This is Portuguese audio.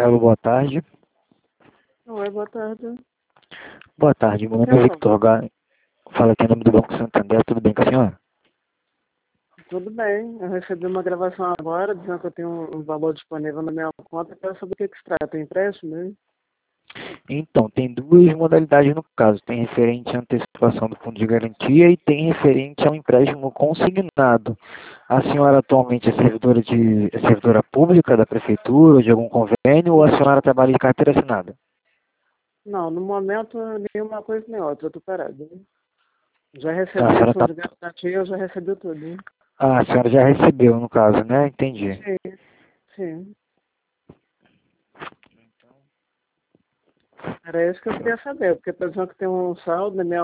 Alô, boa tarde. Oi, boa tarde. Boa tarde, meu nome é Victor Gá. Fala aqui em nome do Banco Santander, tudo bem com a senhora? Tudo bem, eu recebi uma gravação agora dizendo que eu tenho um valor disponível na minha conta. Quero saber o que se trata, empréstimo, né? Então, tem duas modalidades no caso. Tem referente à antecipação do fundo de garantia e tem referente ao empréstimo consignado. A senhora atualmente é servidora pública da prefeitura ou de algum convênio ou a senhora trabalha de carteira assinada? Não, no momento, nenhuma coisa nem outra, eu tô parado. Já Ah, a recebi senhora fundo tá... de garantia, eu já recebi tudo. Né? Ah, a senhora já recebeu, no caso, né? Entendi. Sim, sim. Era isso que eu queria saber, porque tá dizendo que tem um saldo na minha